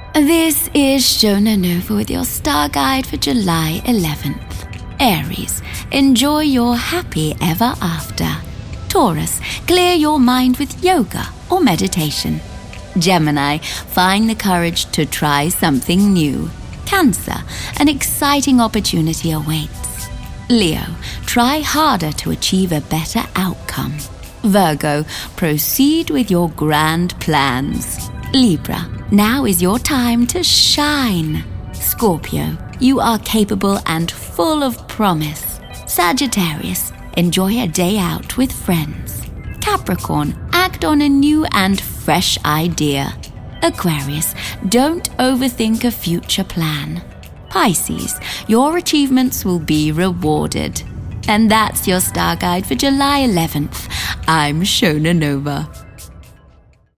This is Shona Nova with your star guide for July 11th. Aries, enjoy your happy ever after. Taurus, clear your mind with yoga or meditation. Gemini, find the courage to try something new. Cancer, an exciting opportunity awaits. Leo, try harder to achieve a better outcome. Virgo, proceed with your grand plans. Libra, now is your time to shine. Scorpio, you are capable and full of promise. Sagittarius, enjoy a day out with friends. Capricorn, act on a new and fresh idea. Aquarius, don't overthink a future plan. Pisces, your achievements will be rewarded. And that's your star guide for July 11th. I'm Shona Nova.